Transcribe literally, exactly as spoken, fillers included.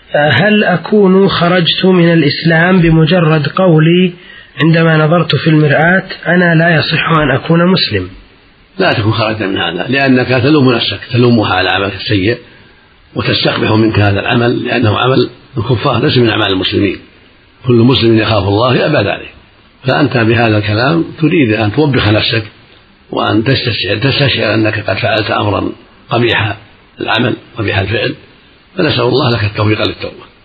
هل أكون خرجت من الإسلام بمجرد قولي عندما نظرت في المرآة أنا لا يصح أن أكون مسلم؟ لا تكون خرجت من هذا، لأنك تلوم نفسك، تلومها على عملك السيء وتستقبح منك هذا العمل، لأنه عمل الكفار ليس من أعمال المسلمين. كل مسلم يخاف الله يأبى ذلك، فأنت بهذا الكلام تريد أن توبخ نفسك وأن تستشعر أنك قد فعلت أمرا قبيح العمل قبيح الفعل، فنسأل الله لك التوفيق للتوبة.